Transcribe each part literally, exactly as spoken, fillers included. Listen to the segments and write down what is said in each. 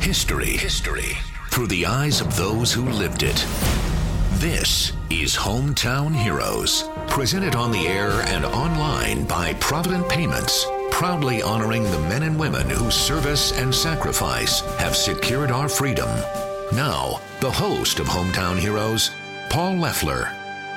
History. History. Through the eyes of those who lived it. This is Hometown Heroes. Presented on the air and online by Provident Payments. Proudly honoring the men and women whose service and sacrifice have secured our freedom. Now, the host of Hometown Heroes, Paul Leffler.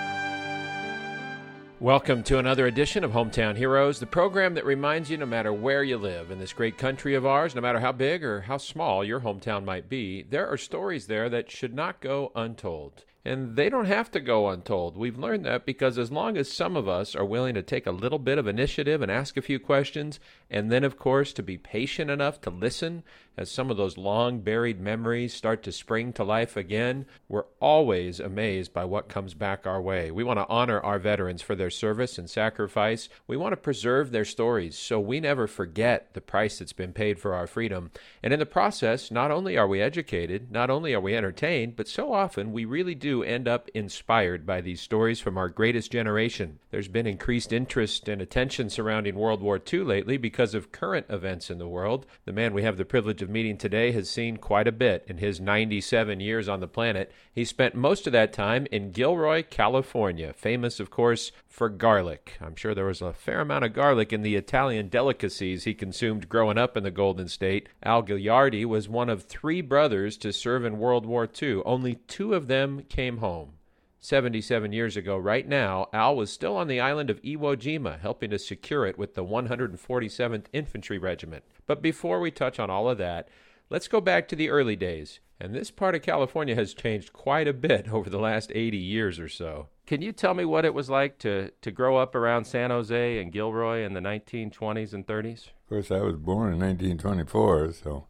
Welcome to another edition of Hometown Heroes, the program that reminds you no matter where you live in this great country of ours, no matter how big or how small your hometown might be, there are stories there that should not go untold. And they don't have to go untold. We've learned that because as long as some of us are willing to take a little bit of initiative and ask a few questions, and then, of course, to be patient enough to listen as some of those long-buried memories start to spring to life again, we're always amazed by what comes back our way. We want to honor our veterans for their service and sacrifice. We want to preserve their stories so we never forget the price that's been paid for our freedom. And in the process, not only are we educated, not only are we entertained, but so often we really do end up inspired by these stories from our greatest generation. There's been increased interest and attention surrounding World War Two lately because of current events in the world. The man we have the privilege of meeting today has seen quite a bit in his ninety-seven years on the planet. He spent most of that time in Gilroy, California, famous, of course, for garlic. I'm sure there was a fair amount of garlic in the Italian delicacies he consumed growing up in the Golden State. Al Gagliardi was one of three brothers to serve in World War Two. Only two of them came home. seventy-seven years ago, right now, Al was still on the island of Iwo Jima, helping to secure it with the one hundred forty-seventh Infantry Regiment. But before we touch on all of that, let's go back to the early days. And this part of California has changed quite a bit over the last eighty years or so. Can you tell me what it was like to, to grow up around San Jose and Gilroy in the nineteen twenties and thirties? Of course, I was born in nineteen twenty-four, so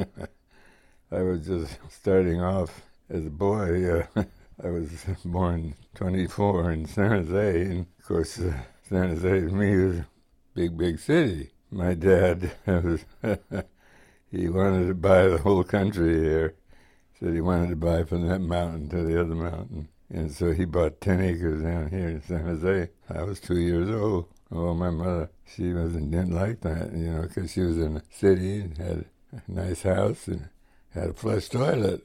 I was just starting off as a boy. Uh, I was born twenty-four in San Jose, and of course, uh, San Jose to me was a big, big city. My dad was he wanted to buy the whole country here. Said he wanted to buy from that mountain to the other mountain. And so he bought ten acres down here in San Jose. I was two years old. Oh, my mother, she wasn't didn't like that, you know, because she was in the city and had a nice house and had a flush toilet.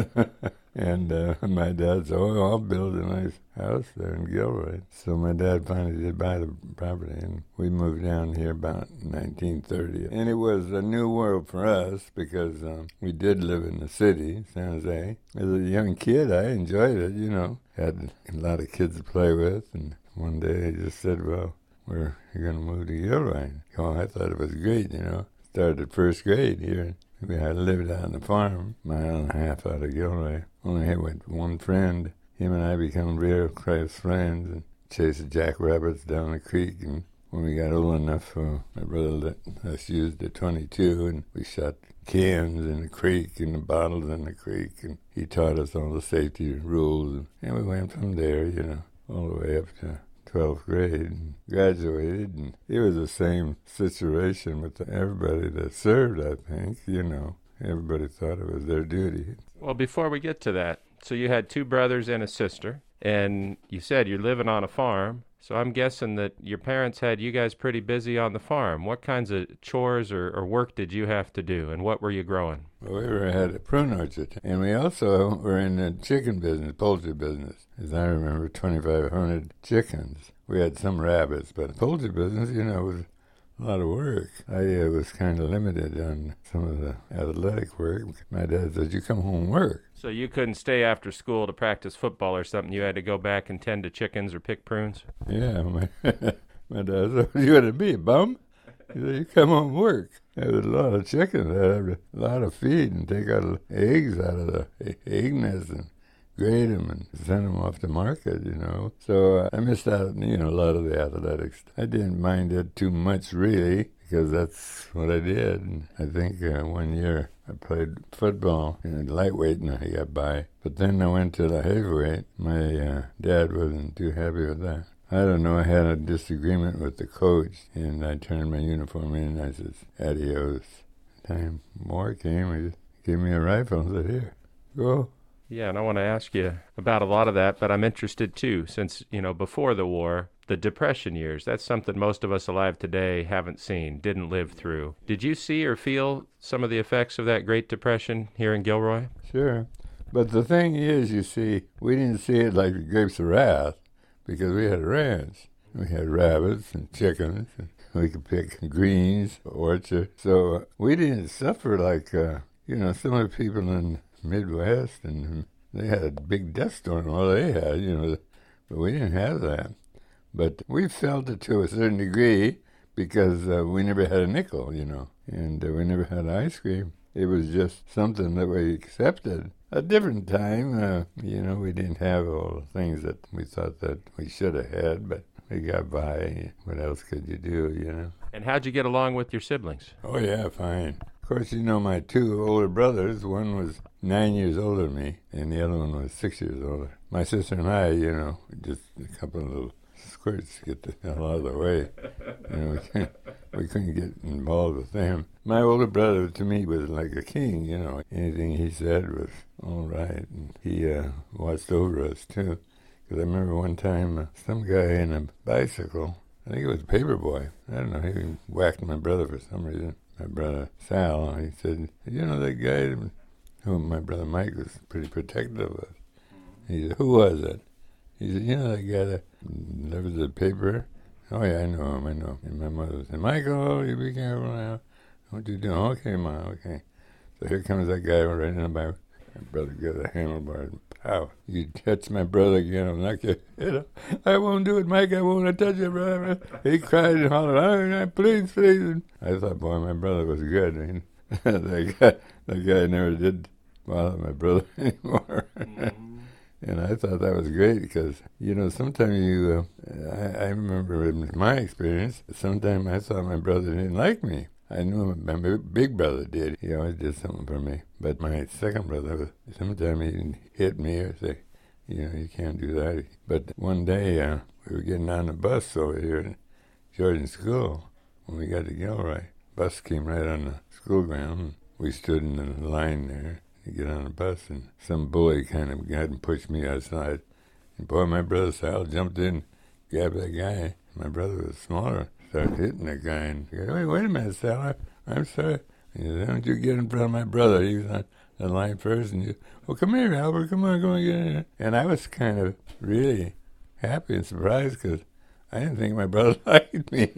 And uh, my dad said, oh, I'll build a nice house there in Gilroy. So my dad finally did buy the property, and we moved down here about nineteen thirty. And it was a new world for us because um, we did live in the city, San Jose. As a young kid, I enjoyed it, you know. Had a lot of kids to play with, and one day I just said, well, we're going to move to Gilroy. Oh, I thought it was great, you know. Started first grade here. We had lived out on the farm, a mile and a half out of Gilroy. Only had with one friend. Him and I become real close friends and chased jackrabbits down the creek. And when we got old enough, uh, my brother let us use the twenty-two, and we shot cans in the creek and the bottles in the creek. And he taught us all the safety rules. And we went from there, you know, all the way up to twelfth grade and graduated, and it was the same situation with everybody that served, I think, you know. Everybody thought it was their duty. Well, before we get to that, so you had two brothers and a sister, and you said you're living on a farm, so I'm guessing that your parents had you guys pretty busy on the farm. What kinds of chores or, or work did you have to do, and what were you growing? Well, we were, had a prune orchard, and we also were in the chicken business, poultry business. As I remember, twenty-five hundred chickens. We had some rabbits, but the poultry business, you know, was a lot of work. I uh, was kind of limited on some of the athletic work. My dad said, you come home and work. So you couldn't stay after school to practice football or something. You had to go back and tend to chickens or pick prunes? Yeah, my, my dad said, you going to be a bum? He said, you come home and work. There was a lot of chickens. I had a lot of feed and take out eggs out of the egg nest and grade them and send them off to market, you know. So uh, I missed out, you know, a lot of the athletics. I didn't mind it too much, really, because that's what I did. And I think uh, one year I played football in lightweight and I got by. But then I went to the heavyweight. My uh, dad wasn't too happy with that. I don't know, I had a disagreement with the coach, and I turned my uniform in and I said, adios. Time war came, he just gave me a rifle and said, here, go. Yeah, and I want to ask you about a lot of that, but I'm interested too, since, you know, before the war, the Depression years. That's something most of us alive today haven't seen, didn't live through. Did you see or feel some of the effects of that Great Depression here in Gilroy? Sure. But the thing is, you see, we didn't see it like the Grapes of Wrath because we had a ranch. We had rabbits and chickens, and we could pick greens, orchard. So uh, we didn't suffer like, uh, you know, some of the people in the Midwest, and they had a big death storm. All they had, you know, but we didn't have that. But we felt it to a certain degree because uh, we never had a nickel, you know, and uh, we never had ice cream. It was just something that we accepted. A different time, uh, you know, we didn't have all the things that we thought that we should have had, but we got by. What else could you do, you know? And how'd you get along with your siblings? Oh, yeah, fine. Of course, you know, my two older brothers, one was nine years older than me, and the other one was six years older. My sister and I, you know, just a couple of little squirts to get the hell out of the way. You know, we couldn't, we couldn't get involved with them. My older brother, to me, was like a king, you know. Anything he said was all right, and he uh, watched over us, too. Because I remember one time, uh, some guy in a bicycle, I think it was Paperboy, I don't know, he whacked my brother for some reason, my brother Sal, and he said, you know that guy whom my brother Mike was pretty protective of? He said, who was it? He said, you know that guy that delivers the paper? Oh, yeah, I know him, I know him. And my mother said, Michael, you be careful now. What you doing? Okay, Ma, okay. So here comes that guy right in the back. My brother got a handlebar and pow. You touch my brother again, I'll knock your head off. I won't do it, Mike, I won't touch you, brother. He cried and hollered, oh, please, please. And I thought, boy, my brother was good. I mean, that, guy, that guy never did bother my brother anymore. Mm-hmm. And I thought that was great because, you know, sometimes you, uh, I, I remember in my experience, sometimes I thought my brother didn't like me. I knew my big brother did. He always did something for me. But my second brother, sometimes he'd hit me or say, you know, you can't do that. But one day, uh, we were getting on the bus over here in Jordan School. When we got to Gilroy, bus came right on the school ground. We stood in the line there to get on the bus, and some bully kind of got and pushed me outside. And boy, my brother Sal jumped in, grabbed that guy. My brother was smaller. Started hitting that guy, and he goes, wait, wait a minute, Sal, I, I'm sorry. He said, don't you get in front of my brother. He was on the line first, and you, well, come here, Albert, come on, come on, get in here. And I was kind of really happy and surprised because I didn't think my brother liked me.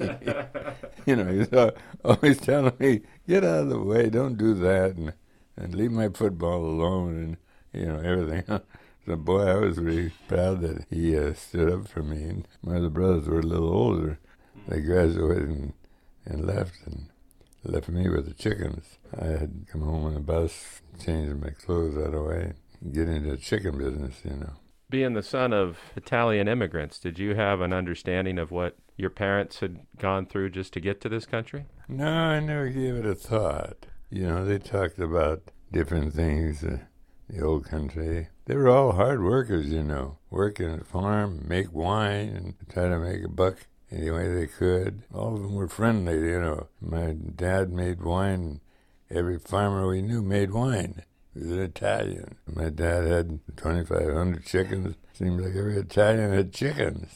You know, he was always telling me, get out of the way, don't do that, and, and leave my football alone, and, you know, everything. So, boy, I was really proud that he uh, stood up for me. And my other brothers were a little older. They graduated and, and left and left me with the chickens. I had come home on the bus, changed my clothes out of the way, and get into the chicken business, you know. Being the son of Italian immigrants, did you have an understanding of what your parents had gone through just to get to this country? No, I never gave it a thought. You know, they talked about different things, uh, the old country. They were all hard workers, you know. Work in a farm, make wine, and try to make a buck any way they could. All of them were friendly, you know. My dad made wine. Every farmer we knew made wine. He was an Italian. My dad had twenty-five hundred chickens. Seemed like every Italian had chickens.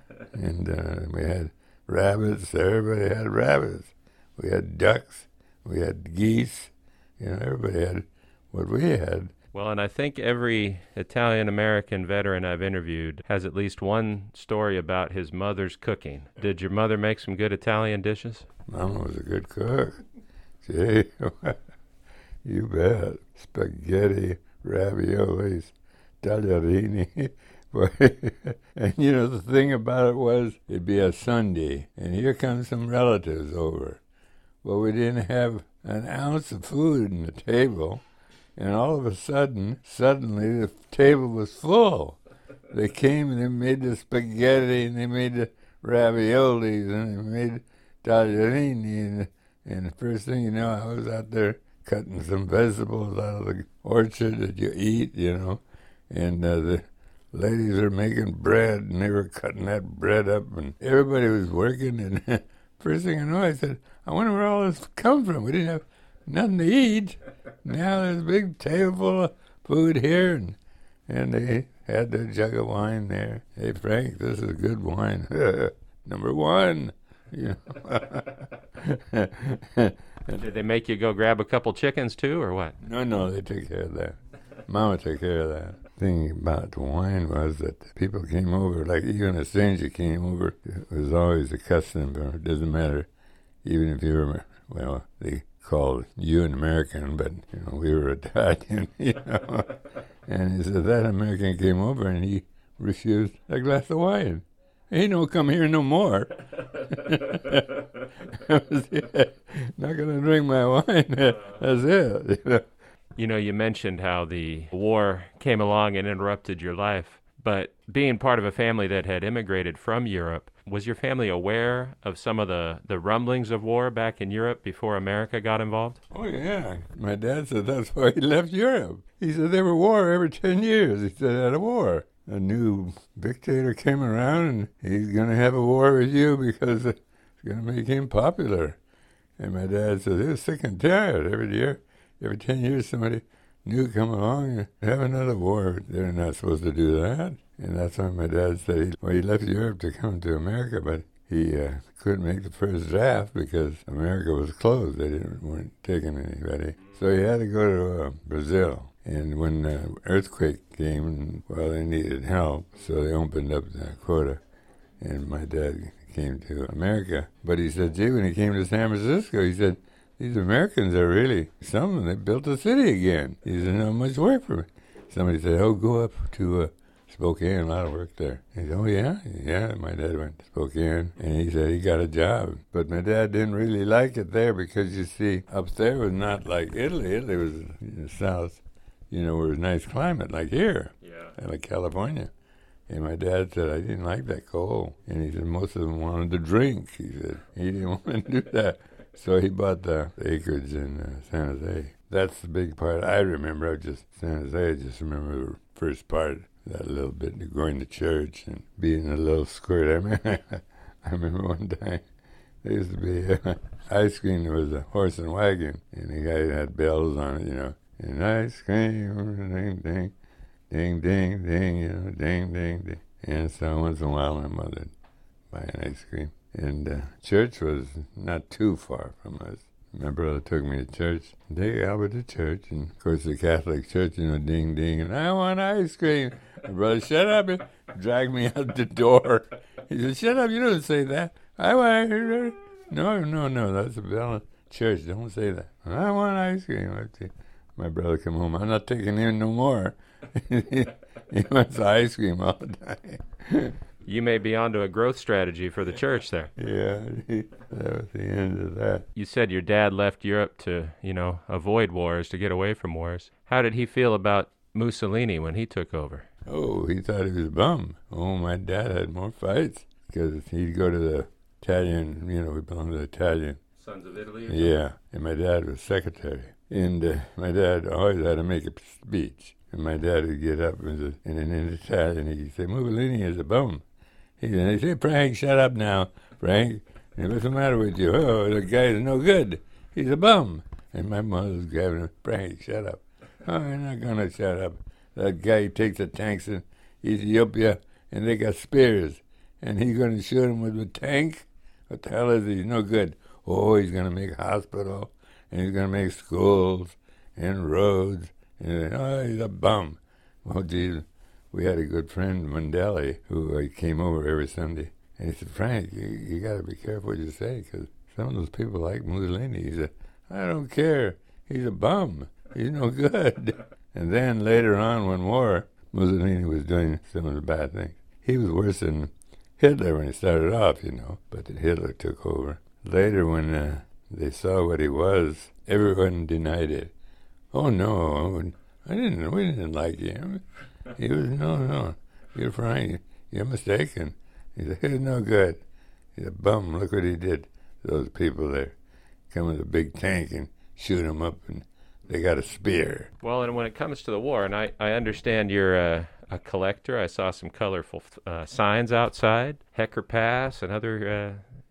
And uh, we had rabbits. Everybody had rabbits. We had ducks. We had geese. You know, everybody had what we had. Well, and I think every Italian-American veteran I've interviewed has at least one story about his mother's cooking. Did your mother make some good Italian dishes? Mama was a good cook. Gee, you bet. Spaghetti, raviolis, tagliarini. And, you know, the thing about it was it'd be a Sunday, and here comes some relatives over. Well, we didn't have an ounce of food on the table. And all of a sudden, suddenly the table was full. They came and they made the spaghetti and they made the raviolis and they made tagliarini. And, and the first thing you know, I was out there cutting some vegetables out of the orchard that you eat, you know. And uh, the ladies were making bread and they were cutting that bread up and everybody was working. And first thing I know, I said, I wonder where all this comes from. We didn't have nothing to eat. Now there's a big table full of food here, and and they had their jug of wine there. Hey, Frank, this is good wine. Number one. You know. Did they make you go grab a couple chickens too, or what? No, no, they took care of that. Mama took care of that. The thing about the wine was that people came over, like even a stranger came over. It was always a custom, or it doesn't matter, even if you were, well, they called you an American, but, you know, we were Italian, you know. And he said that American came over and he refused a glass of wine. He don't come here no more. Not going to drink my wine. That's it. You know? You know, you mentioned how the war came along and interrupted your life, but being part of a family that had immigrated from Europe, was your family aware of some of the, the rumblings of war back in Europe before America got involved? Oh, yeah. My dad said that's why he left Europe. He said there were war every ten years. He said, at a war. A new dictator came around, and he's going to have a war with you because it's going to make him popular. And my dad said he was sick and tired. Every year, every ten years, somebody new come along and have another war. They're not supposed to do that. And that's why my dad said he, well, he left Europe to come to America, but he uh, couldn't make the first draft because America was closed. They didn't weren't taking anybody. So he had to go to uh, Brazil. And when the earthquake came, well, they needed help, so they opened up the quota. And my dad came to America. But he said, gee, when he came to San Francisco, he said, these Americans are really something. They built the city again. He said, not much work for me. Somebody said, oh, go up to uh, Spokane, a lot of work there. He said, oh, yeah? Yeah, my dad went to Spokane, and he said he got a job. But my dad didn't really like it there because, you see, up there was not like Italy. Italy was in the south. You know, where it was a nice climate, like here, yeah, like California. And my dad said, I didn't like that cold. And he said, most of them wanted to drink. He said, he didn't want to do that. So he bought the acreage in uh, San Jose. That's the big part I remember. I just, San Jose, I just remember the first part, that little bit, going to church and being a little squirt. I mean, I remember one time, there used to be uh, ice cream. There was a horse and wagon, and the guy had bells on it, you know. And ice cream, ding, ding, ding, ding, ding, you know, ding, ding, ding. And so once in a while, my mother would buy an ice cream. And uh, church was not too far from us. My brother took me to church. They got over to church, and of course the Catholic church, you know, ding, ding, and I want ice cream. My brother, shut up, and dragged me out the door. He said, shut up, you don't say that. I want ice cream. No, no, no, that's a bell. Church, don't say that. I want ice cream. My brother come home. I'm not taking him no more. He wants ice cream all the time. You may be onto a growth strategy for the church there. Yeah, that was the end of that. You said your dad left Europe to, you know, avoid wars, to get away from wars. How did he feel about Mussolini when he took over? Oh, he thought he was a bum. Oh, my dad had more fights because he'd go to the Italian, you know, we belonged to the Italian. Sons of Italy? Yeah, and my dad was secretary. And uh, my dad always had to make a speech. And my dad would get up and, and in Italian, he'd say, Mussolini is a bum. He'd say, Frank, shut up now, Frank. And what's the matter with you? Oh, the guy's no good. He's a bum. And my mother's grabbing him, Frank, shut up. Oh, I'm not going to shut up. That guy takes the tanks in Ethiopia, and they got spears. And he's going to shoot him with a tank? What the hell is he? He's no good. Oh, he's going to make a hospital. And he's going to make schools and roads. And oh, he's a bum. Well, geez, we had a good friend, Mandeli, who uh, came over every Sunday. And he said, Frank, you, you got to be careful what you say, because some of those people like Mussolini. He said, I don't care. He's a bum. He's no good. And then later on, when war, Mussolini was doing some of the bad things. He was worse than Hitler when he started off, you know, but Hitler took over. Later, when uh, they saw what he was, everyone denied it. Oh, no, I didn't, we didn't like him. He was, no, no, you're Frank, you're mistaken. He said, he's no good. He's a bum, look what he did to those people there. Come with a big tank and shoot him up, and they got a spear. Well, and when it comes to the war, and I, I understand you're a, a collector. I saw some colorful uh, signs outside, Hecker Pass and other uh,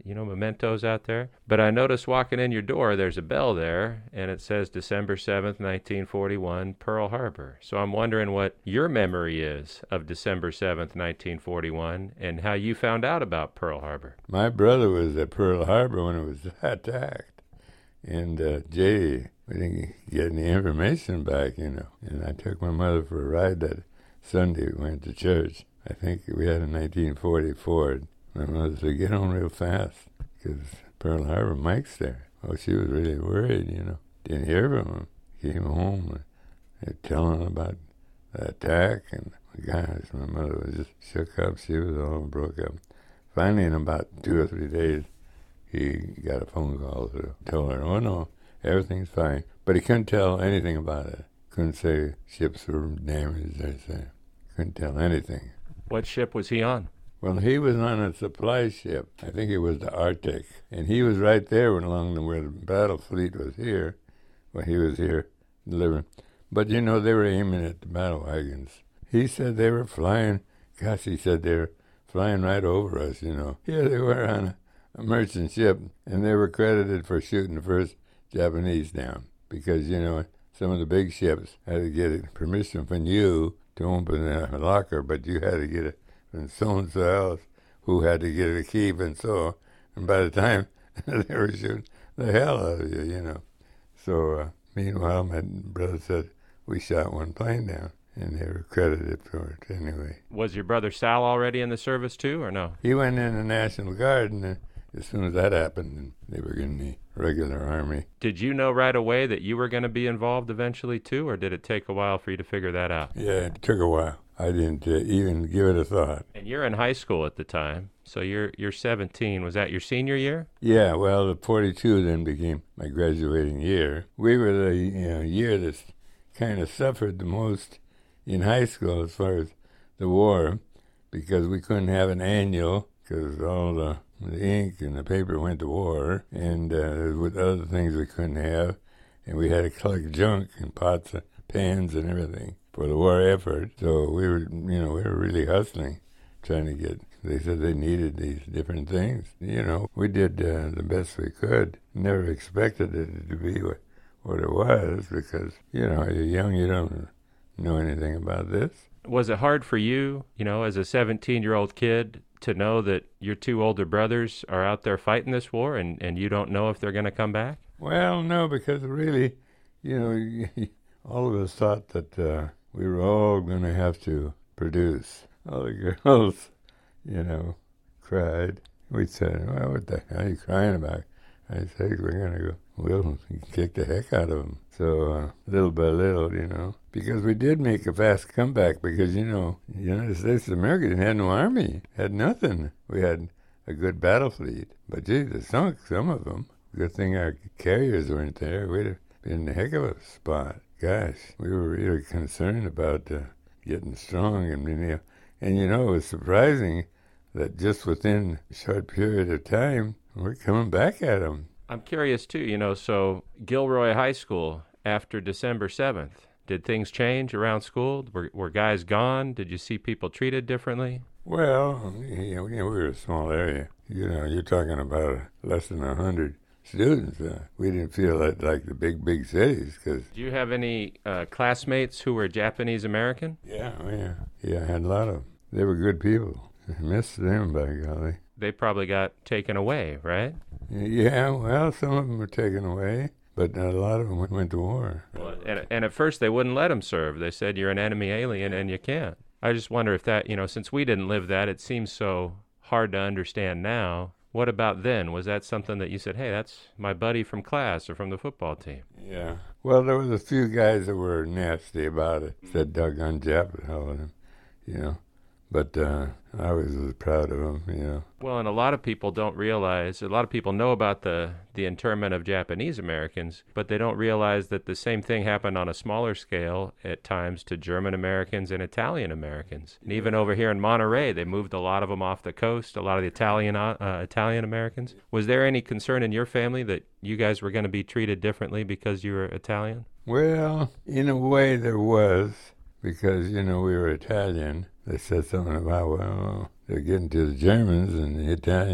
you know, mementos out there. But I noticed walking in your door, there's a bell there, and it says December seventh, nineteen forty-one, Pearl Harbor. So I'm wondering what your memory is of December seventh, nineteen forty-one, and how you found out about Pearl Harbor. My brother was at Pearl Harbor when it was attacked, and uh, Jay, we didn't get any information back, you know. And I took my mother for a ride that Sunday. We went to church. I think we had a nineteen forty Ford. My mother said, get on real fast, because Pearl Harbor, Mike's there. Well, she was really worried, you know. Didn't hear from him. Came home and telling about the attack, and gosh, my mother was just shook up. She was all broke up. Finally, in about two or three days, he got a phone call to tell her, oh, no, everything's fine. But he couldn't tell anything about it. Couldn't say ships were damaged or anything. Couldn't tell anything. What ship was he on? Well, he was on a supply ship. I think it was the Arctic. And he was right there along the, where the battle fleet was here. Well, he was here delivering. But, you know, they were aiming at the battle wagons. He said they were flying. Gosh, he said they were flying right over us, you know. Here they were on a, a merchant ship, and they were credited for shooting the first Japanese down. Because, you know, some of the big ships had to get permission from you to open a locker, but you had to get it from so-and-so else who had to get a key and so, and by the time they were shooting the hell out of you, you know. So, uh, meanwhile, my brother said we shot one plane down, and they were credited for it anyway. Was your brother Sal already in the service too, or no? He went in the National Guard, and uh, as soon as that happened, they were in the regular Army. Did you know right away that you were going to be involved eventually too, or did it take a while for you to figure that out? Yeah, it took a while. I didn't uh, even give it a thought. And you're in high school at the time, so you're you're seventeen. Was that your senior year? Yeah, well, the forty-two then became my graduating year. We were the you know, year that kind of suffered the most in high school as far as the war, because we couldn't have an annual because all the, the ink and the paper went to war, and uh, with other things we couldn't have, and we had to collect junk and pots and pans and everything for the war effort. So we were, you know, we were really hustling, trying to get, they said they needed these different things. You know, we did uh, the best we could. Never expected it to be what, what it was because, you know, you're young, you don't know anything about this. Was it hard for you, you know, as a seventeen-year-old kid, to know that your two older brothers are out there fighting this war and, and you don't know if they're going to come back? Well, no, because really, you know, all of us thought that uh, we were all going to have to produce. All the girls, you know, cried. We said, well, what the hell are you crying about? I said, we're going to go, we'll kick the heck out of them. So uh, little by little, you know, because we did make a fast comeback because, you know, the United States of America had no army, had nothing. We had a good battle fleet, but gee, they sunk some of them. Good thing our carriers weren't there. We'd have been in a heck of a spot. Gosh, we were really concerned about uh, getting strong. And, you know, and, you know, it was surprising that just within a short period of time, we're coming back at them. I'm curious, too, you know, so Gilroy High School, after December seventh, did things change around school? Were, were guys gone? Did you see people treated differently? Well, you know, we were a small area. You know, you're talking about less than one hundred students. Uh, we didn't feel like, like the big, big cities. Cause, do you have any uh, classmates who were Japanese American? Yeah, oh, yeah. Yeah, I had a lot of them. They were good people. I missed them, by golly. They probably got taken away, right? Yeah, well, some of them were taken away, but a lot of them went to war. Well, and, and at first they wouldn't let them serve. They said, you're an enemy alien and you can't. I just wonder if that, you know, since we didn't live that, it seems so hard to understand now. What about then? Was that something that you said, hey, that's my buddy from class or from the football team? Yeah. Well, there was a few guys that were nasty about it. Said doggone Jap, hell of them, you know. But uh, I was proud of them, you know. Well, and a lot of people don't realize, a lot of people know about the, the internment of Japanese Americans, but they don't realize that the same thing happened on a smaller scale at times to German Americans and Italian Americans. And even over here in Monterey, they moved a lot of them off the coast, a lot of the Italian uh, Italian Americans. Was there any concern in your family that you guys were going to be treated differently because you were Italian? Well, in a way there was, because, you know, we were Italian. They said something about, well, they're getting to the Germans and the Italians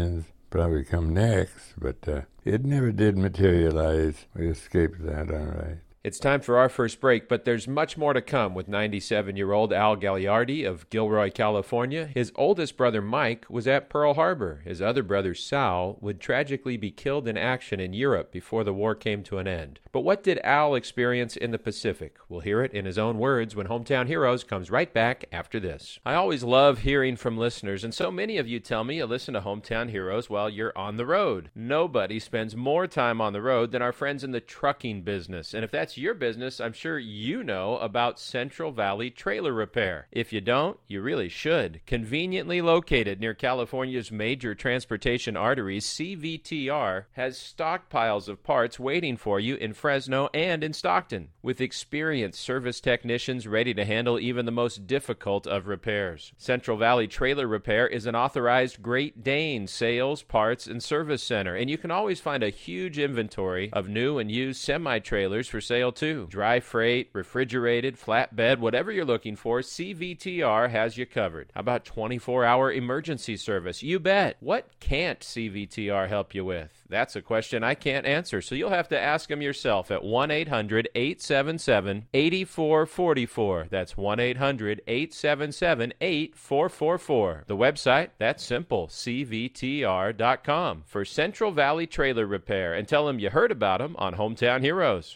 probably come next, but uh, it never did materialize. We escaped that all right. It's time for our first break, but there's much more to come with ninety-seven-year-old Al Gagliardi of Gilroy, California. His oldest brother, Mike, was at Pearl Harbor. His other brother, Sal, would tragically be killed in action in Europe before the war came to an end. But what did Al experience in the Pacific? We'll hear it in his own words when Hometown Heroes comes right back after this. I always love hearing from listeners, and so many of you tell me you listen to Hometown Heroes while you're on the road. Nobody spends more time on the road than our friends in the trucking business, and if that's your business, I'm sure you know about Central Valley Trailer Repair. If you don't, you really should. Conveniently located near California's major transportation arteries, C V T R has stockpiles of parts waiting for you in Fresno and in Stockton, with experienced service technicians ready to handle even the most difficult of repairs. Central Valley Trailer Repair is an authorized Great Dane sales, parts, and service center, and you can always find a huge inventory of new and used semi-trailers for sale too. Dry freight, refrigerated, flatbed, whatever you're looking for, C V T R has you covered. How about twenty-four hour emergency service? You bet. What can't C V T R help you with? That's a question I can't answer, so you'll have to ask them yourself at one eight hundred eight seven seven eight four four four. That's one eight hundred eight seven seven eight four four four. The website, that's simple, C V T R dot com for Central Valley Trailer Repair, and tell them you heard about them on Hometown Heroes.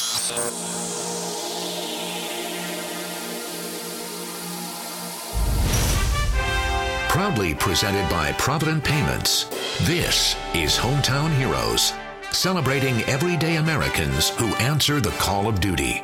Proudly presented by Provident Payments, this is Hometown Heroes, celebrating everyday Americans who answer the call of duty.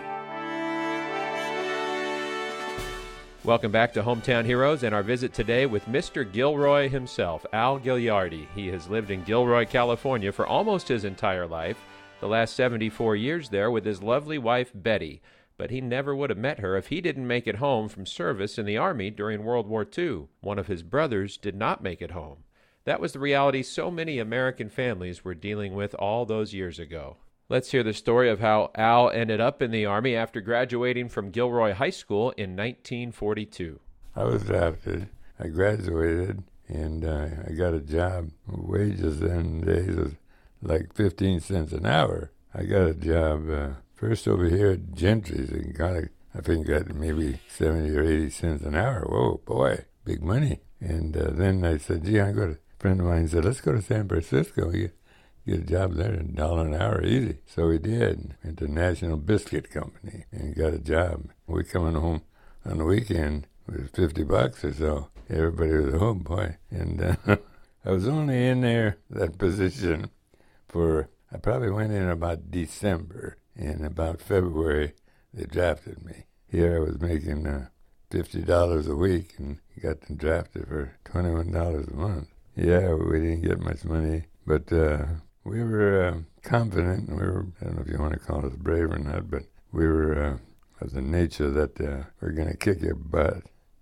Welcome back to Hometown Heroes and our visit today with Mister Gilroy himself, Al Gagliardi. He has lived in Gilroy, California for almost his entire life, the last seventy-four years there with his lovely wife, Betty. But he never would have met her if he didn't make it home from service in the Army during World War Two. One of his brothers did not make it home. That was the reality so many American families were dealing with all those years ago. Let's hear the story of how Al ended up in the Army after graduating from Gilroy High School in nineteen forty-two. I was drafted. I graduated, and uh, I got a job. Wages in days was like fifteen cents an hour. I got a job uh, first over here at Gentry's and got, a, I think, got maybe seventy or eighty cents an hour. Whoa, boy, big money. And uh, then I said, gee, I'm going to, a friend of mine said, let's go to San Francisco. You get a job there, a dollar an hour, easy. So we did. Went to National Biscuit Company and got a job. We coming home on the weekend with fifty bucks or so. Everybody was, oh, boy. And uh, I was only in there, that position, for, I probably went in about December, and about February they drafted me. Here I was making uh, fifty dollars a week and got them drafted for twenty-one dollars a month. Yeah, we didn't get much money, but uh, we were uh, confident, and we were, I don't know if you want to call us brave or not, but we were uh, of the nature that uh, we're going to kick your butt,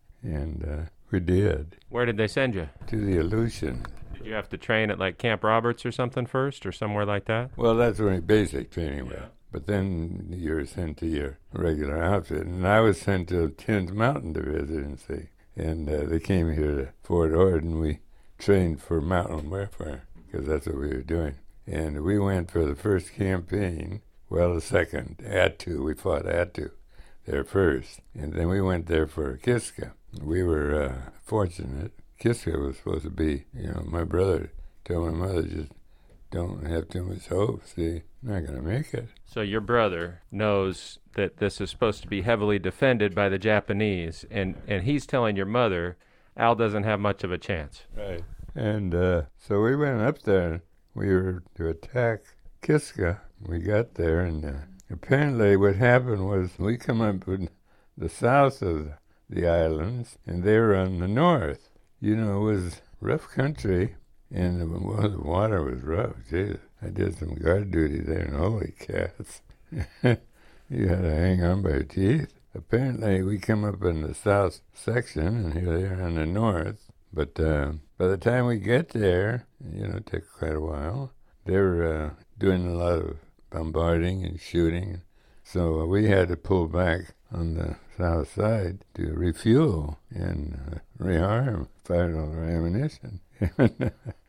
and uh, we did. Where did they send you? To the Aleutians. Did you have to train at like Camp Roberts or something first, or somewhere like that? Well, that's only basic training was. Yeah. But then you're sent to your regular outfit. And I was sent to tenth Mountain Division, see. And uh, they came here to Fort Ord, and we trained for mountain warfare, because that's what we were doing. And we went for the first campaign, well, the second, Attu. We fought Attu there first. And then we went there for Kiska. We were uh, fortunate. Kiska was supposed to be, you know, my brother told my mother, just don't have too much hope, see, I'm not going to make it. So your brother knows that this is supposed to be heavily defended by the Japanese, and, and he's telling your mother, Al doesn't have much of a chance. Right. And uh, so we went up there. We were to attack Kiska. We got there, and uh, apparently what happened was we come up in the south of the islands, and they were on the north. You know, it was rough country, and the, well, the water was rough. Jesus, I did some guard duty there, and holy cats. You had to hang on by your teeth. Apparently, we come up in the south section, and here they are on the north. But uh, by the time we get there, you know, it took quite a while, they were uh, doing a lot of bombarding and shooting. So we had to pull back on the south side to refuel and uh, rearm, fire all our ammunition.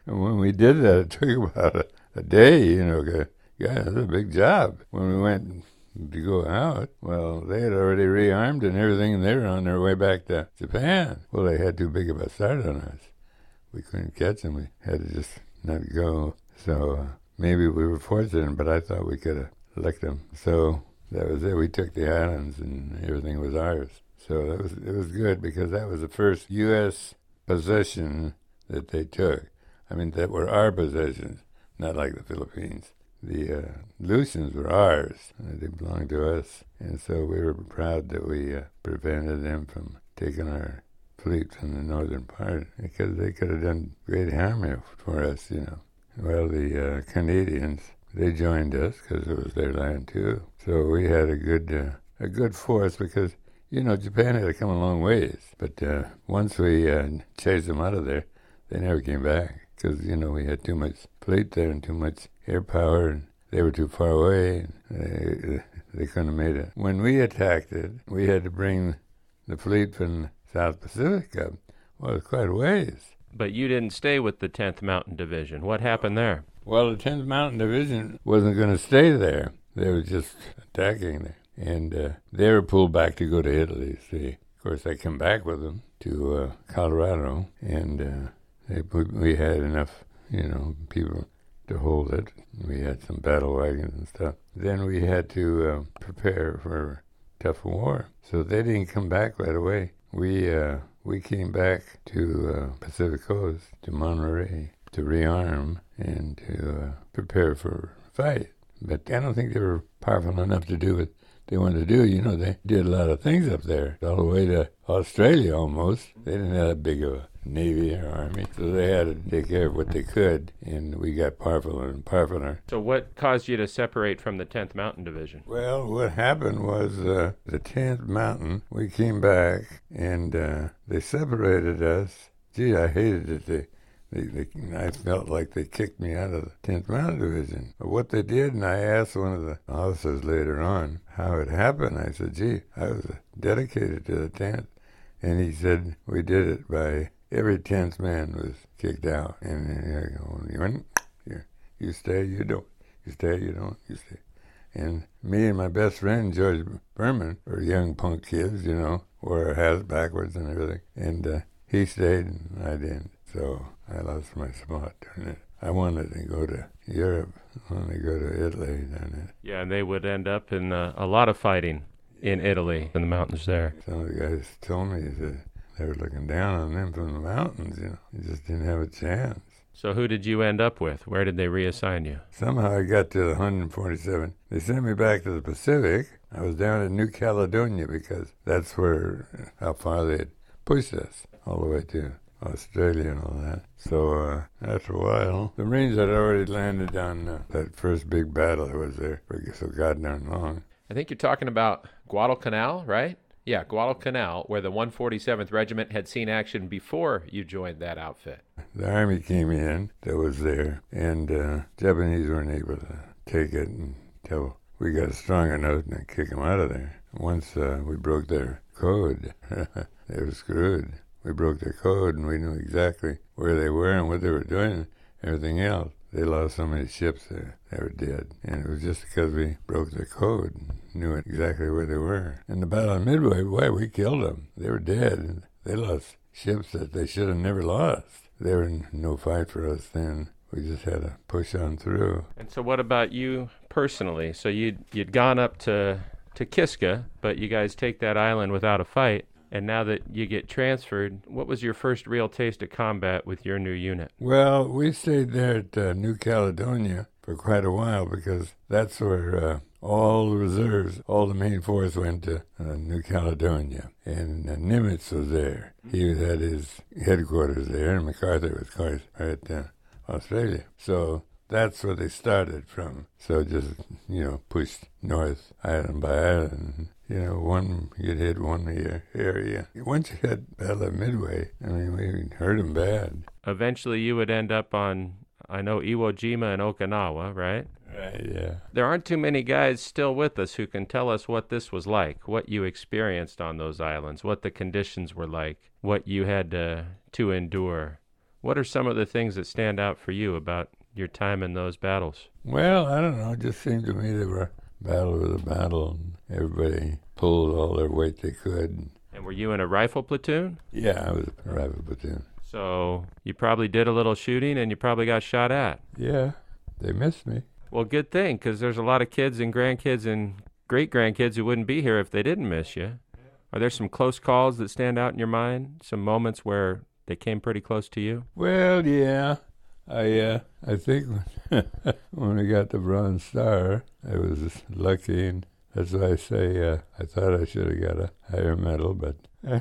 And when we did that, it took about a, a day, you know. Yeah, it was a big job. When we went to go out, well, they had already rearmed and everything, and they were on their way back to Japan. Well, they had too big of a start on us. We couldn't catch them. We had to just not go. So uh, maybe we were fortunate, but I thought we could have licked them. So that was it. We took the islands, and everything was ours. So that was it was good, because that was the first U S possession that they took. I mean, that were our possessions, not like the Philippines. The uh, Aleutians were ours. They belonged to us. And so we were proud that we uh, prevented them from taking our fleet from the northern part, because they could have done great harm for us, you know. Well, the uh, Canadians, they joined us because it was their land too. So we had a good uh, a good force, because, you know, Japan had to come a long ways. But uh, once we uh, chased them out of there, they never came back, because, you know, we had too much fleet there and too much air power, and they were too far away. And they, they couldn't have made it. When we attacked it, we had to bring the fleet from the South Pacific up. Well, it was quite a ways. But you didn't stay with the tenth Mountain Division. What happened there? Well, the tenth Mountain Division wasn't going to stay there. They were just attacking there. And uh, they were pulled back to go to Italy, see. Of course, I come back with them to uh, Colorado, and uh, they, we, we had enough, you know, people to hold it. We had some battle wagons and stuff. Then we had to uh, prepare for tough war. So they didn't come back right away. We uh, we came back to uh, Pacific Coast, to Monterey, to rearm and to uh, prepare for a fight. But I don't think they were powerful enough to do what they wanted to do. You know, they did a lot of things up there, all the way to Australia almost. They didn't have that big of a Navy or Army, so they had to take care of what they could, and we got powerfuler and powerfuler. So what caused you to separate from the tenth Mountain Division? Well, what happened was uh, the tenth Mountain, we came back, and uh, they separated us. Gee, I hated it. They, they, they, I felt like they kicked me out of the tenth Mountain Division. But what they did, and I asked one of the officers later on how it happened, I said, gee, I was dedicated to the tenth. And he said, we did it by every tenth man was kicked out. And you go, you, you, you stay, you don't. You stay, you don't, you stay. And me and my best friend, George Berman, were young punk kids, you know, wore our hats backwards and everything. And uh, he stayed and I didn't. So I lost my spot during it. I wanted to go to Europe. I wanted to go to Italy down it. Yeah, and they would end up in uh, a lot of fighting in Italy, in the mountains there. Some of the guys told me that they were looking down on them from the mountains, you know. You just didn't have a chance. So who did you end up with? Where did they reassign you? Somehow I got to the one hundred forty-seven. They sent me back to the Pacific. I was down in New Caledonia because that's where, how far they had pushed us, all the way to Australia and all that. So uh, after a while, the Marines had already landed on uh, that first big battle that was there for so goddamn long. I think you're talking about Guadalcanal, right? Yeah, Guadalcanal, where the one forty-seventh Regiment had seen action before you joined that outfit. The Army came in that was there, and uh, Japanese weren't able to take it until we got strong enough to kick them out of there. Once uh, we broke their code, they were screwed. We broke their code, and we knew exactly where they were and what they were doing and everything else. They lost so many ships there, they were dead. And it was just because we broke their code and knew exactly where they were. In the Battle of Midway, boy, we killed them. They were dead, and they lost ships that they should have never lost. They were in no fight for us then. We just had to push on through. And so what about you personally? So you'd, you'd gone up to, to Kiska, but you guys take that island without a fight. And now that you get transferred, what was your first real taste of combat with your new unit? Well, we stayed there at uh, New Caledonia for quite a while because that's where uh, all the reserves, all the main force went to uh, New Caledonia. And uh, Nimitz was there. He had his headquarters there, and MacArthur was, of course, at uh, Australia. So that's where they started from. So just, you know, pushed north island by island. You know, one, you'd hit one area. Once you hit Battle of Midway, I mean, we hurt them bad. Eventually you would end up on, I know, Iwo Jima and Okinawa, right? Right, yeah. There aren't too many guys still with us who can tell us what this was like, what you experienced on those islands, what the conditions were like, what you had to, to endure. What are some of the things that stand out for you about your time in those battles? Well, I don't know. It just seemed to me they were battle with a battle, and everybody pulled all their weight they could. And were you in a rifle platoon? Yeah, I was in a rifle platoon. So you probably did a little shooting, and you probably got shot at. Yeah, they missed me. Well, good thing, because there's a lot of kids and grandkids and great-grandkids who wouldn't be here if they didn't miss you. Are there some close calls that stand out in your mind? Some moments where they came pretty close to you? Well, yeah. I uh, I think when I got the Bronze Star, I was lucky, and that's why I say uh, I thought I should have got a higher medal, but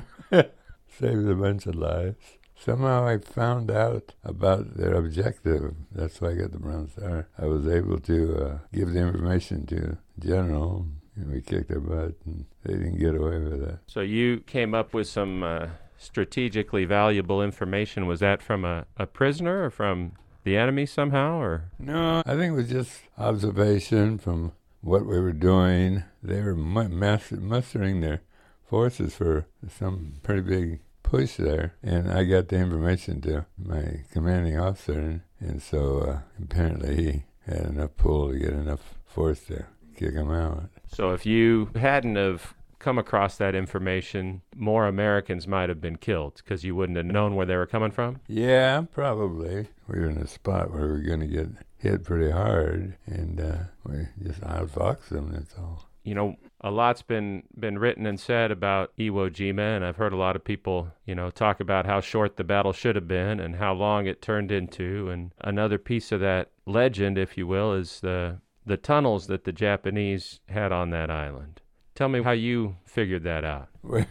saved a bunch of lives. Somehow I found out about their objective. That's why I got the Bronze Star. I was able to uh, give the information to General, and we kicked their butt, and they didn't get away with that. So you came up with some uh, strategically valuable information. Was that from a, a prisoner or from the enemy somehow? Or No, I think it was just observation from what we were doing. They were mu- mass- mustering their forces for some pretty big push there, and I got the information to my commanding officer, and, and so uh, apparently he had enough pull to get enough force to kick him out. So if you hadn't have come across that information, more Americans might have been killed because you wouldn't have known where they were coming from? Yeah, probably. We were in a spot where we were going to get hit pretty hard, and uh, we just outfoxed them, that's all. You know, a lot's been, been written and said about Iwo Jima, and I've heard a lot of people, you know, talk about how short the battle should have been and how long it turned into. And another piece of that legend, if you will, is the the tunnels that the Japanese had on that island. Tell me how you figured that out. Well,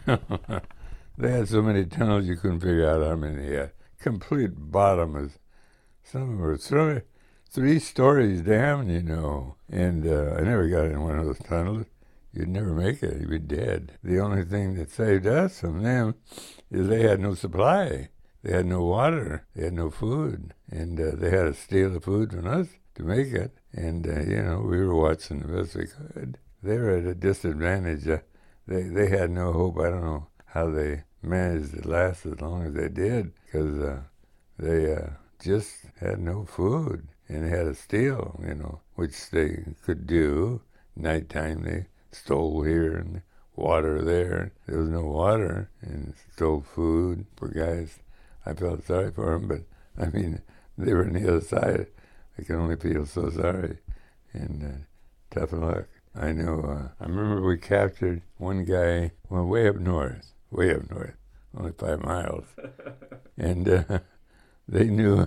they had so many tunnels you couldn't figure out how many they had. Complete bottom is, some of them were three, three stories down, you know. And uh, I never got in one of those tunnels. You'd never make it. You'd be dead. The only thing that saved us from them is they had no supply. They had no water. They had no food. And uh, they had to steal the food from us to make it. And, uh, you know, we were watching the best we could. They were at a disadvantage. Uh, they they had no hope. I don't know how they managed to last as long as they did, because uh, they uh, just had no food, and they had to steal, you know, which they could do. Nighttime they stole here and water there. There was no water, and stole food. Poor guys. I felt sorry for them, but, I mean, they were on the other side. I can only feel so sorry, and uh, tough luck. I know, uh, I remember we captured one guy, well, way up north, way up north, only five miles. And uh, they knew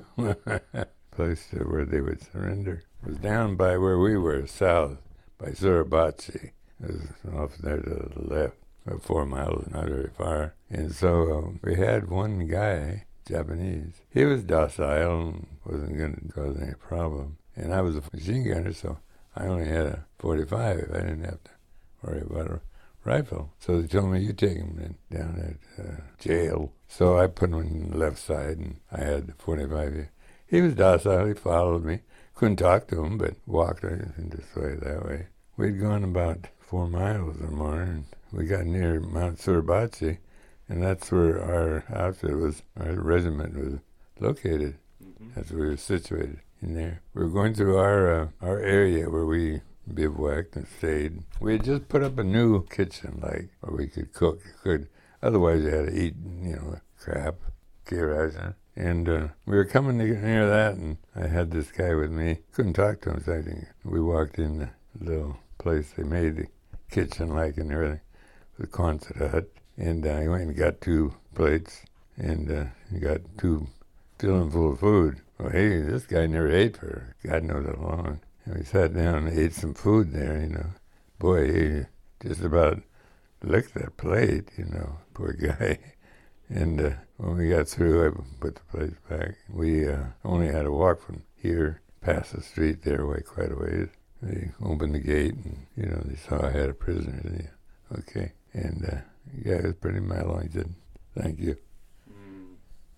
a place to where they would surrender. It was down by where we were, south, by Suribachi. It was off there to the left, about four miles, not very far. And so uh, we had one guy, Japanese. He was docile and wasn't going to cause any problem. And I was a machine gunner, so I only had a forty-five. I didn't have to worry about a rifle. So they told me, you take him down at uh, jail. So I put him on the left side, and I had the forty-five here. He was docile. He followed me. Couldn't talk to him, but walked in this way, that way. We'd gone about four miles or more, and we got near Mount Suribachi, and that's where our outfit was, our regiment was located. Mm-hmm. That's where we were situated, in there. We were going through our uh, our area where we bivouacked and stayed. We had just put up a new kitchen, like, where we could cook. Could otherwise you had to eat, you know, crap, kiraj. And uh, we were coming near that, and I had this guy with me. Couldn't talk to him, so I think we walked in the little place they made the kitchen like and everything, the Quonset hut. And uh, he went and got two plates, and uh, he got two, fill them full of food. Well, hey, this guy never ate for God knows how long. And we sat down and ate some food there, you know. Boy, he just about licked that plate, you know, poor guy. And uh, when we got through, I put the plates back. We uh, only had to walk from here past the street there away quite a ways. They opened the gate, and, you know, they saw I had a prisoner. And they, okay. And uh, the guy was pretty mellow. He said, thank you. Mm.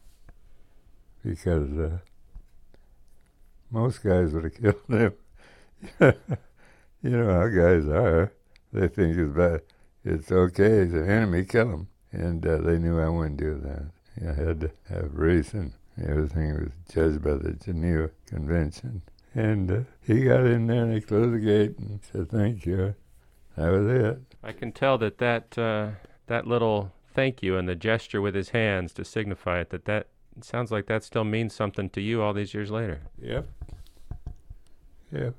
Because uh, most guys would have killed him. You know how guys are. They think it's bad. It's okay. He's an enemy. Kill him. And uh, they knew I wouldn't do that. I had to have reason. Everything was judged by the Geneva Convention. And uh, he got in there and they closed the gate and said, thank you. That was it. I can tell that that, uh, that little thank you and the gesture with his hands to signify it, that that it sounds like that still means something to you all these years later. Yep. Yep.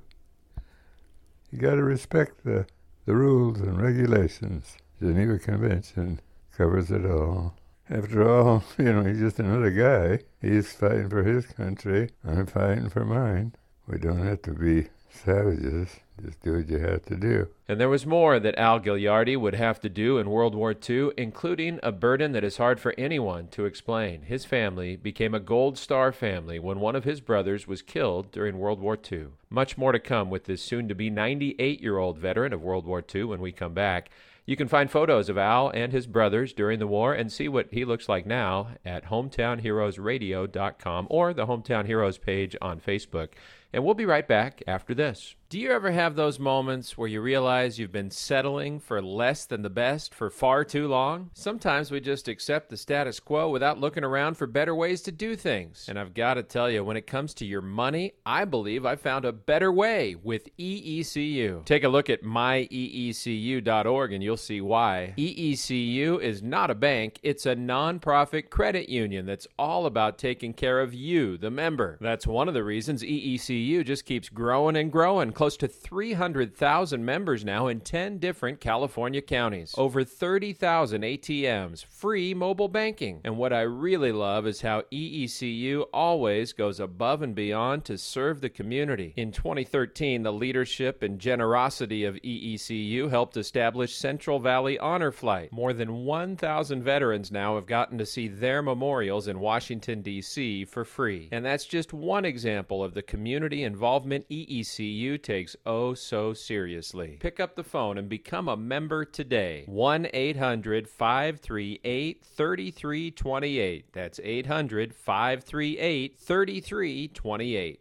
You got to respect the, the rules and regulations. Geneva Convention covers it all. After all, you know, he's just another guy. He's fighting for his country. I'm fighting for mine. We don't have to be savages. Just do what you have to do. And there was more that Al Gagliardi would have to do in World War Two, including a burden that is hard for anyone to explain. His family became a Gold Star family when one of his brothers was killed during World War Two. Much more to come with this soon-to-be ninety-eight-year-old veteran of World War Two when we come back. You can find photos of Al and his brothers during the war and see what he looks like now at hometown heroes radio dot com or the Hometown Heroes page on Facebook. And we'll be right back after this. Do you ever have those moments where you realize you've been settling for less than the best for far too long? Sometimes we just accept the status quo without looking around for better ways to do things. And I've got to tell you, when it comes to your money, I believe I found a better way with E E C U. Take a look at my e e c u dot org and you'll see why. E E C U is not a bank, it's a nonprofit credit union that's all about taking care of you, the member. That's one of the reasons E E C U just keeps growing and growing. Close to three hundred thousand members now in ten different California counties. Over thirty thousand A T Ms, free mobile banking. And what I really love is how E E C U always goes above and beyond to serve the community. In twenty thirteen, the leadership and generosity of E E C U helped establish Central Valley Honor Flight. More than one thousand veterans now have gotten to see their memorials in Washington, D C for free. And that's just one example of the community involvement E E C U takes oh so seriously. Pick up the phone and become a member today. one eight hundred five three eight three three two eight. That's eight hundred five three eight three three two eight.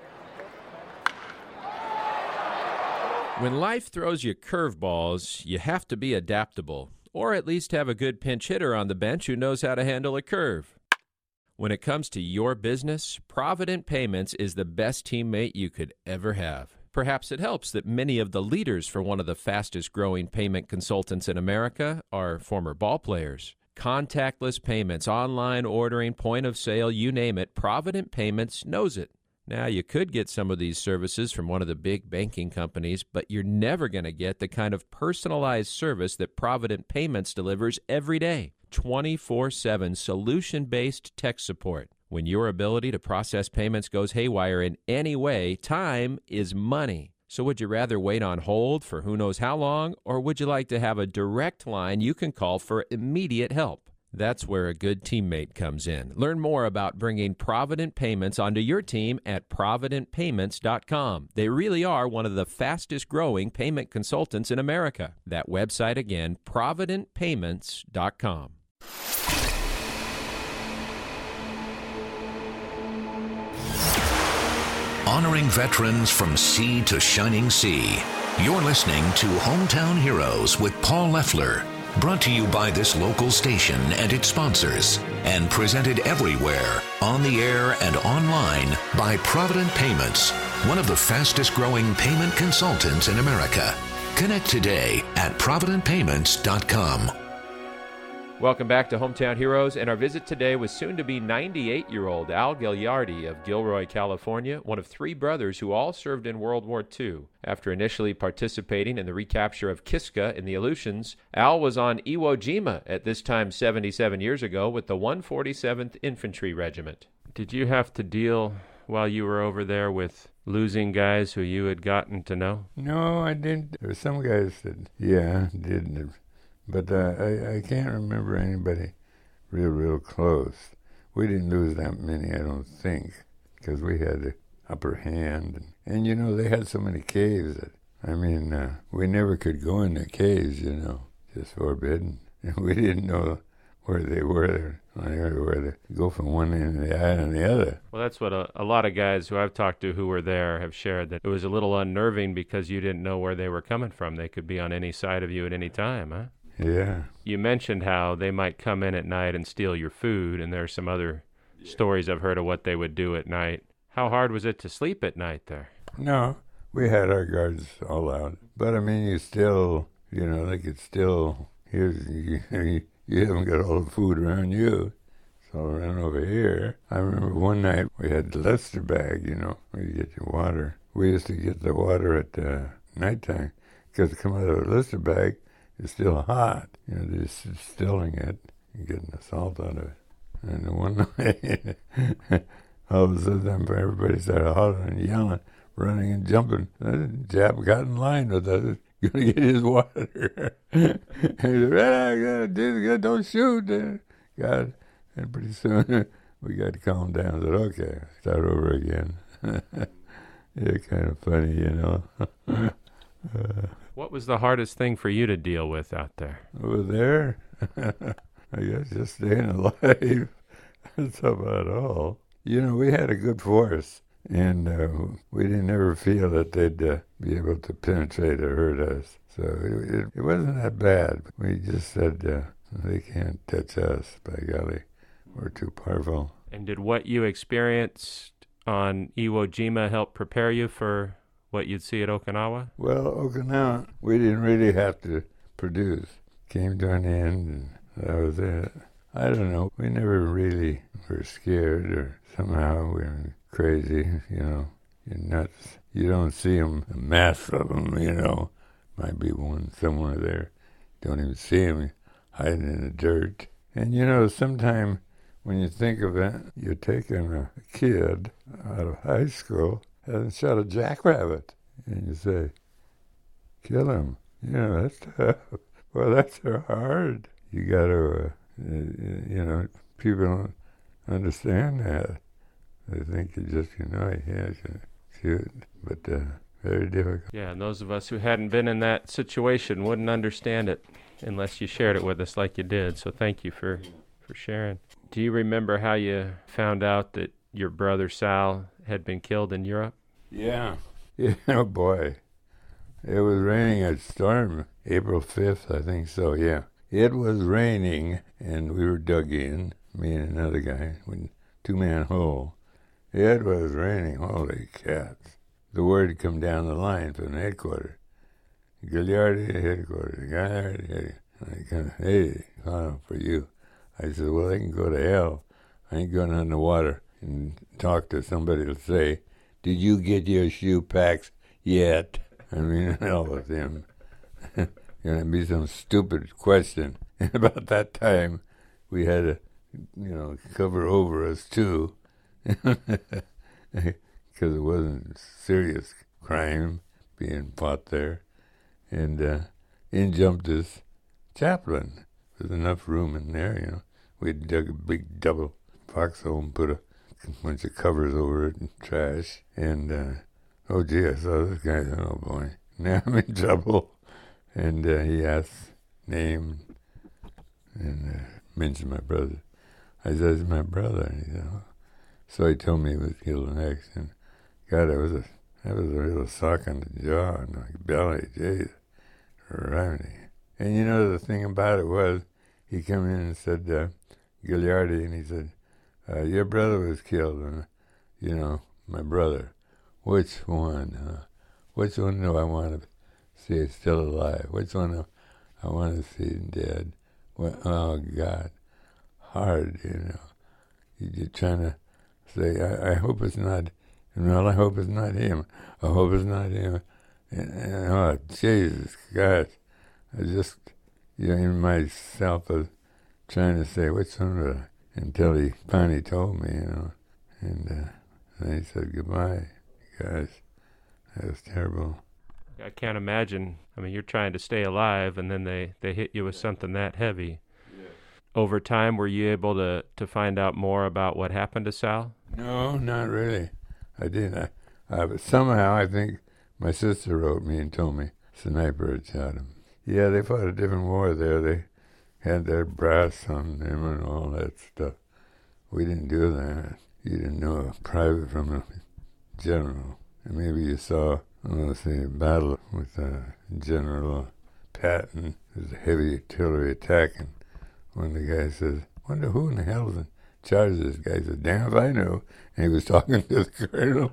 When life throws you curveballs, you have to be adaptable, or at least have a good pinch hitter on the bench who knows how to handle a curve. When it comes to your business, Provident Payments is the best teammate you could ever have. Perhaps it helps that many of the leaders for one of the fastest-growing payment consultants in America are former ball players. Contactless payments, online ordering, point of sale, you name it, Provident Payments knows it. Now, you could get some of these services from one of the big banking companies, but you're never going to get the kind of personalized service that Provident Payments delivers every day. twenty-four seven solution-based tech support. When your ability to process payments goes haywire in any way, time is money. So would you rather wait on hold for who knows how long, or would you like to have a direct line you can call for immediate help? That's where a good teammate comes in. Learn more about bringing Provident Payments onto your team at provident payments dot com. They really are one of the fastest growing payment consultants in America. That website again, provident payments dot com. Honoring veterans from sea to shining sea. You're listening to Hometown Heroes with Paul Leffler. Brought to you by this local station and its sponsors. And presented everywhere, on the air and online, by Provident Payments, one of the fastest growing payment consultants in America. Connect today at provident payments dot com. Welcome back to Hometown Heroes, and our visit today was soon-to-be ninety-eight-year-old Al Gagliardi of Gilroy, California, one of three brothers who all served in World War Two. After initially participating in the recapture of Kiska in the Aleutians, Al was on Iwo Jima at this time seventy-seven years ago with the one forty-seventh Infantry Regiment. Did you have to deal while you were over there with losing guys who you had gotten to know? No, I didn't. There were some guys that, yeah, did. But uh, I, I can't remember anybody real, real close. We didn't lose that many, I don't think, because we had the upper hand. And, and, you know, they had so many caves that, I mean, uh, we never could go in the caves, you know, just forbidden. And we didn't know where they were, where to go from one end of the island to the other. Well, that's what a, a lot of guys who I've talked to who were there have shared, that it was a little unnerving because you didn't know where they were coming from. They could be on any side of you at any time, huh? Yeah. You mentioned how they might come in at night and steal your food, and there are some other stories I've heard of what they would do at night. How hard was it to sleep at night there? No, we had our guards all out. But, I mean, you still, you know, they could still, here's, you, you haven't got all the food around you. So I ran over here. I remember one night we had the Lester bag, you know, where you get your water. We used to get the water at uh, nighttime because it come out of the Lester bag, it's still hot. You know, they're just distilling it and getting the salt out of it. And one night, all of a sudden, everybody started hollering and yelling, running and jumping. The Jap got in line with us, going to get his water. And he said, ah, don't shoot. God. And pretty soon, we got to calm down. I said, okay, start over again. Yeah, kind of funny, you know. uh, what was the hardest thing for you to deal with out there? Over there? I guess just staying alive. That's about all. You know, we had a good force, and uh, we didn't ever feel that they'd uh, be able to penetrate or hurt us. So it, it, it wasn't that bad. We just said, uh, they can't touch us, by golly. We're too powerful. And did what you experienced on Iwo Jima help prepare you for what you'd see at Okinawa? Well, Okinawa, we didn't really have to produce. Came to an end, and that was it. I don't know. We never really were scared, or somehow we were crazy, you know. You're nuts. You don't see them, a mass of them, you know. Might be one somewhere there. Don't even see them hiding in the dirt. And, you know, sometime when you think of it, you're taking a kid out of high school and shot a jackrabbit. And you say, kill him. You know, that's tough. Well, that's hard. You got to, uh, you know, people don't understand that. They think you just, you know, yeah, shoot. But uh, very difficult. Yeah, and those of us who hadn't been in that situation wouldn't understand it unless you shared it with us like you did. So thank you for, for sharing. Do you remember how you found out that your brother Sal had been killed in Europe? Yeah. Yeah, oh boy. It was raining a storm, April fifth, I think so, yeah. It was raining, and we were dug in, me and another guy, with two-man hole. It was raining, holy cats. The word come down the line from the headquarters. Gagliardi headquarters, Gagliardi headquarters. I kind of, hey, calling for you. I said, well, they can go to hell. I ain't going on the water and talk to somebody to say, did you get your shoe packs yet? I mean, hell with him. Gonna be some stupid question. And about that time, we had to, you know, cover over us too, because it wasn't serious crime being fought there. And uh, in jumped this chaplain. There's enough room in there, you know. We dug a big double foxhole and put a bunch of covers over it and trash. And, uh, oh, gee, I saw this guy. Oh, boy. Now I'm in trouble. And uh, he asked name and uh, mentioned my brother. I said, it's my brother. And he said, oh. So he told me he was killed in an accident. God, that was a, that was a real sock on the jaw and my belly. Jeez. Right. And you know, the thing about it was, he came in and said, uh, Gagliardi, and he said, uh, your brother was killed. And, you know, my brother. Which one? Huh? Which one do I want to see still alive? Which one do I want to see dead? What, oh, God. Hard, you know. You're trying to say, I, I hope it's not, well, I hope it's not him. I hope it's not him. And, and oh, Jesus, God. I just, you know, in myself, I was trying to say, which one would I? Until he finally told me, you know. And uh, then he said, goodbye, guys. That was terrible. I can't imagine. I mean, you're trying to stay alive, and then they, they hit you with something that heavy. Yeah. Over time, were you able to, to find out more about what happened to Sal? No, not really. I didn't. I, I, but somehow, I think my sister wrote me and told me sniper had shot him. Yeah, they fought a different war there. They had their brass on them and all that stuff. We didn't do that. You didn't know a private from a general. And maybe you saw, let's say, a battle with uh, General Patton. There's a heavy artillery attack, and one of the guys says, wonder who in the hell is in charge this guy. He said, damn if I knew. And he was talking to the colonel.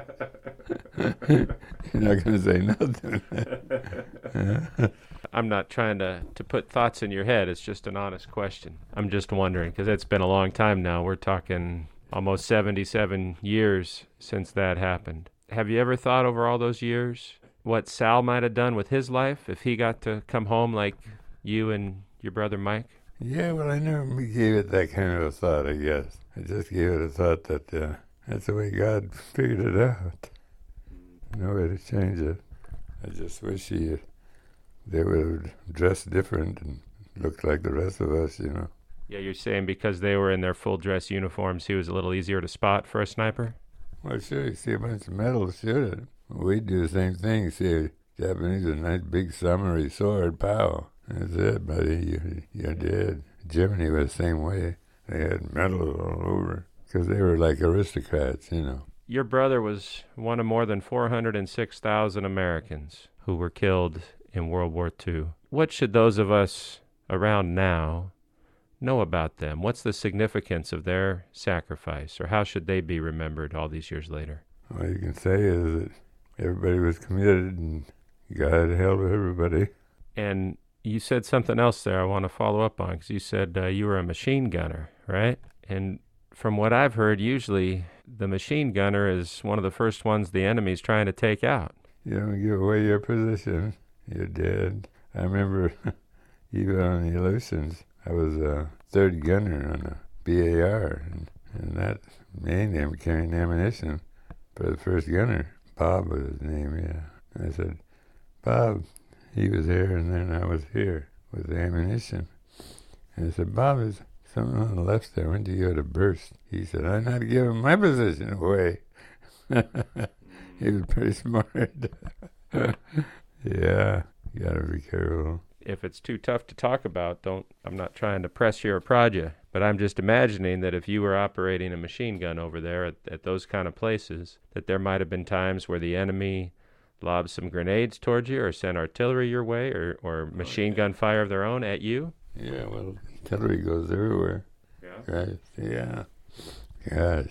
You're not going to say nothing. I'm not trying to, to put thoughts in your head. It's just an honest question. I'm just wondering, because it's been a long time now. We're talking almost seventy-seven years since that happened. Have you ever thought over all those years what Sal might have done with his life if he got to come home like you and your brother Mike? Yeah, well, I never gave it that kind of a thought, I guess. I just gave it a thought that uh, that's the way God figured it out. No way to change it. I just wish he, they would have dressed different and looked like the rest of us, you know. Yeah, you're saying because they were in their full dress uniforms, he was a little easier to spot for a sniper? Well, sure, you see a bunch of medals, shoot it. We do the same thing. See a Japanese with a nice big samurai sword, pow. That's it, buddy. You, you're dead. Germany was the same way. They had medals all over because they were like aristocrats, you know. Your brother was one of more than four hundred six thousand Americans who were killed in World War Two. What should those of us around now know about them? What's the significance of their sacrifice, or how should they be remembered all these years later? All you can say is that everybody was committed and God help everybody. And you said something else there I want to follow up on, because you said uh, you were a machine gunner, right? And from what I've heard, usually the machine gunner is one of the first ones the enemy's trying to take out. You don't give away your position, you're dead. I remember even on the Aleutians, I was a third gunner on a B A R, and, and that mainly I'm carrying ammunition for the first gunner. Bob was his name, yeah. And I said, Bob, he was here, and then I was here with the ammunition. And I said, Bob, there's something on the left there. When do you go to burst? He said, I'm not giving my position away. He was pretty smart. Yeah, you gotta be careful. If it's too tough to talk about, don't, I'm not trying to press you or prod you, but I'm just imagining that if you were operating a machine gun over there at, at those kind of places, that there might have been times where the enemy lobbed some grenades towards you or sent artillery your way or, or machine gun fire of their own at you? Yeah, well, artillery goes everywhere. Yeah. Right? Yeah. Gosh.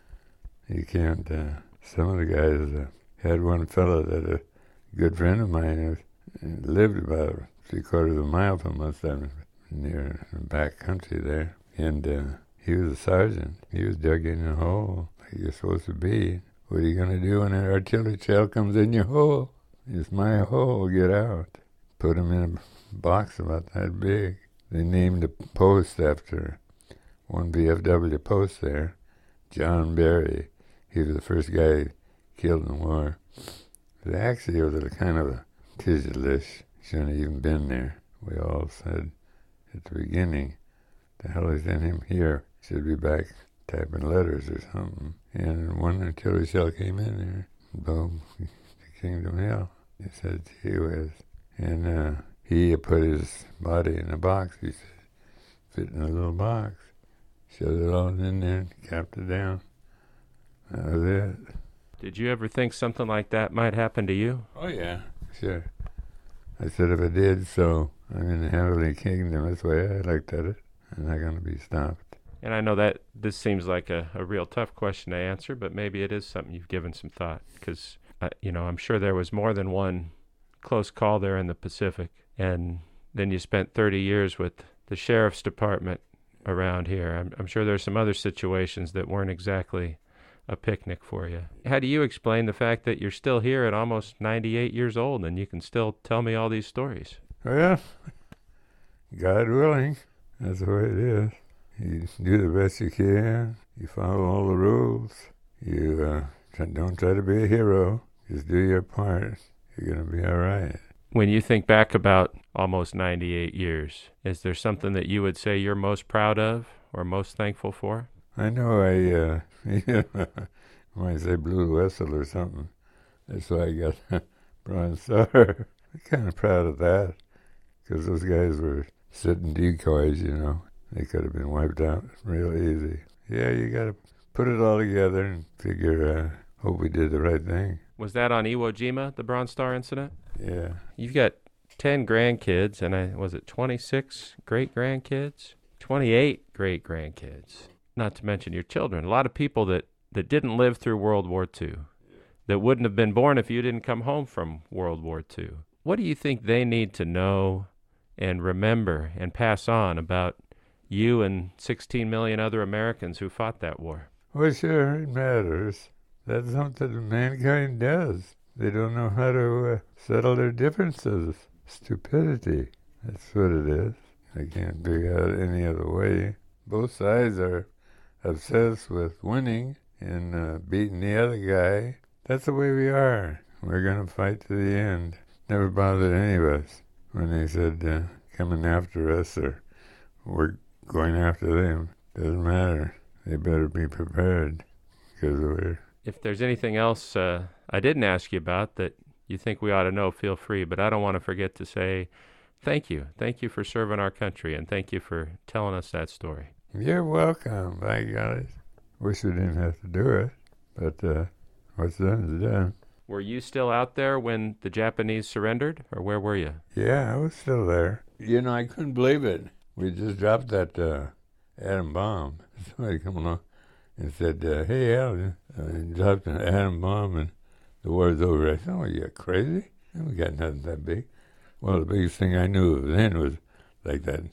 You can't, uh, some of the guys, uh, had one fellow that a good friend of mine uh, lived about three quarters of a mile from us, uh, near the back country there. And uh, he was a sergeant. He was dug in a hole like you're supposed to be. What are you going to do when an artillery shell comes in your hole? It's my hole, get out. Put him in a box about that big. They named a post after one V F W post there, John Berry. He was the first guy killed in the war. But actually, it was a kind of a tizzlish. Shouldn't have even been there. We all said at the beginning, the hell is in him here? Should be back typing letters or something. And one artillery shell came in there. Boom, the kingdom hell. He said, gee whiz. And uh, he put his body in a box. He said, fit in a little box. Shoved it all in there, capped it down. That was it. Did you ever think something like that might happen to you? Oh, yeah, sure. I said if I did, so I'm in the heavenly kingdom. That's the way I looked at it. I'm not going to be stopped. And I know that this seems like a, a real tough question to answer, but maybe it is something you've given some thought. Because, uh, you know, I'm sure there was more than one close call there in the Pacific. And then you spent thirty years with the sheriff's department around here. I'm, I'm sure there's some other situations that weren't exactly a picnic for you. How do you explain the fact that you're still here at almost ninety-eight years old and you can still tell me all these stories? Well, God willing, that's the way it is. You do the best you can. You follow all the rules. You uh, try, don't try to be a hero. Just do your part. You're going to be all right. When you think back about almost ninety-eight years, is there something that you would say you're most proud of or most thankful for? I know I, uh, I might say blue whistle or something. That's why I got Bronze Star. I'm kind of proud of that because those guys were sitting decoys, you know. They could have been wiped out real easy. Yeah, you got to put it all together and figure, uh, hope we did the right thing. Was that on Iwo Jima, the Bronze Star incident? Yeah. You've got ten grandkids, and I was it twenty-six great-grandkids? twenty-eight great-grandkids. not to mention your children, a lot of people that, that didn't live through World War Two, that wouldn't have been born if you didn't come home from World War Two. What do you think they need to know and remember and pass on about you and sixteen million other Americans who fought that war? Well, sure, it matters. That's something mankind does. They don't know how to uh, settle their differences. Stupidity. That's what it is. I can't figure out any other way. Both sides are obsessed with winning and uh, beating the other guy. That's the way we are. We're going to fight to the end. Never bothered any of us when they said uh, coming after us or we're going after them. Doesn't matter. They better be prepared because we're... If there's anything else uh, I didn't ask you about that you think we ought to know, feel free. But I don't want to forget to say thank you. Thank you for serving our country, and thank you for telling us that story. You're welcome. By God, wish we didn't have to do it, but uh, what's done is done. Were you still out there when the Japanese surrendered, or where were you? Yeah, I was still there. You know, I couldn't believe it. We just dropped that uh, atom bomb. Somebody come along and said, uh, hey, Al, uh, dropped an atom bomb and the war's over. I said, oh, you crazy? We got nothing that big. Well, the biggest thing I knew of then was like that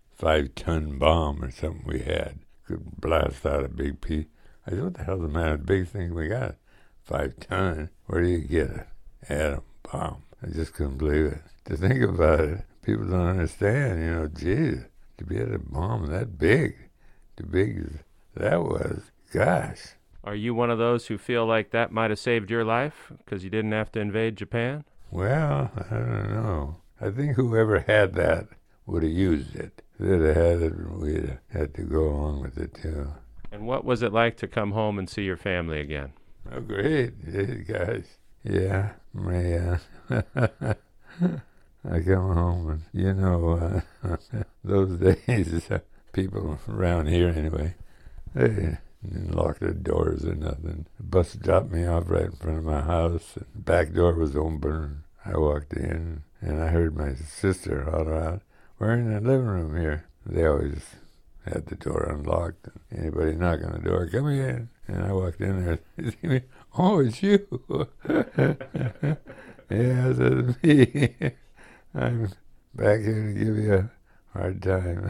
five-ton bomb or something we had. Could blast out a big piece. I said, what the hell's the matter? The biggest thing we got, five-ton. Where do you get an atom bomb? I just couldn't believe it. To think about it, people don't understand, you know, geez, to be at a bomb that big, too big as that was, gosh. Are you one of those who feel like that might have saved your life because you didn't have to invade Japan? Well, I don't know. I think whoever had that would have used it. If they'd have had it, we'd have had to go along with it, too. And what was it like to come home and see your family again? Oh, great. Hey, guys. Yeah, my, uh, I come home and, you know, uh, those days, uh, people around here anyway, they didn't lock their doors or nothing. The bus dropped me off right in front of my house. And the back door was open. I walked in and I heard my sister holler out, we're in the living room here. They always had the door unlocked. And anybody knock on the door, come in. And I walked in there. They see me, oh, it's you. Yeah, that's me. I'm back here to give you a hard time.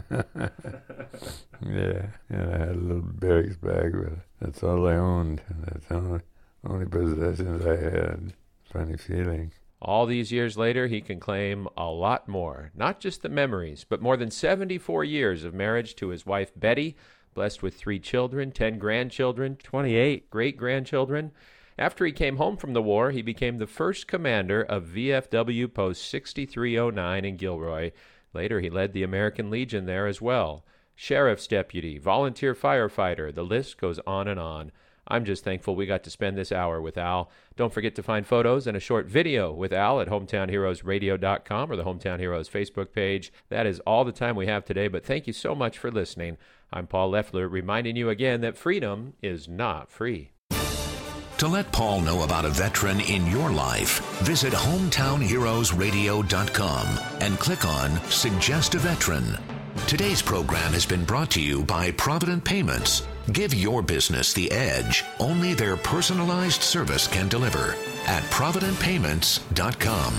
Yeah, and I had a little barracks bag, but that's all I owned. That's the only, only possessions I had. Funny feeling. All these years later, he can claim a lot more. Not just the memories, but more than seventy-four years of marriage to his wife, Betty, blessed with three children, ten grandchildren, twenty-eight great-grandchildren. After he came home from the war, he became the first commander of V F W Post sixty-three oh nine in Gilroy. Later, he led the American Legion there as well. Sheriff's deputy, volunteer firefighter, the list goes on and on. I'm just thankful we got to spend this hour with Al. Don't forget to find photos and a short video with Al at hometown heroes radio dot com or the Hometown Heroes Facebook page. That is all the time we have today, but thank you so much for listening. I'm Paul Leffler, reminding you again that freedom is not free. To let Paul know about a veteran in your life, visit hometown heroes radio dot com and click on Suggest a Veteran. Today's program has been brought to you by Provident Payments. Give your business the edge only their personalized service can deliver at provident payments dot com.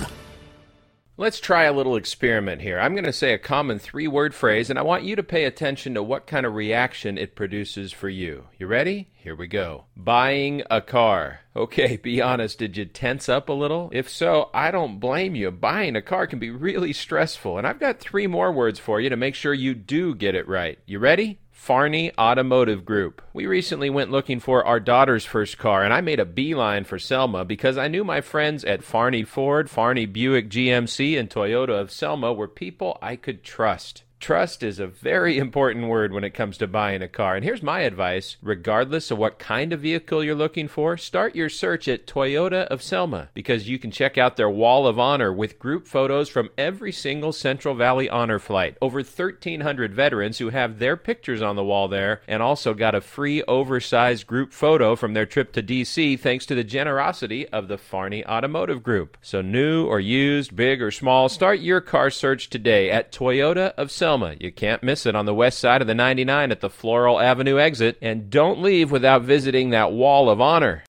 Let's try a little experiment here. I'm going to say a common three-word phrase, and I want you to pay attention to what kind of reaction it produces for you. You ready? Here we go. Buying a car. Okay, be honest, did you tense up a little? If so, I don't blame you. Buying a car can be really stressful, and I've got three more words for you to make sure you do get it right. You ready? Farney Automotive Group. We recently went looking for our daughter's first car, and I made a beeline for Selma because I knew my friends at Farney Ford, Farney Buick G M C, and Toyota of Selma were people I could trust. Trust is a very important word when it comes to buying a car. And here's my advice. Regardless of what kind of vehicle you're looking for, start your search at Toyota of Selma because you can check out their Wall of Honor with group photos from every single Central Valley Honor flight. Over thirteen hundred veterans who have their pictures on the wall there and also got a free oversized group photo from their trip to D C thanks to the generosity of the Farney Automotive Group. So new or used, big or small, start your car search today at Toyota of Selma. Selma. You can't miss it on the west side of the ninety-nine at the Floral Avenue exit. And don't leave without visiting that Wall of Honor.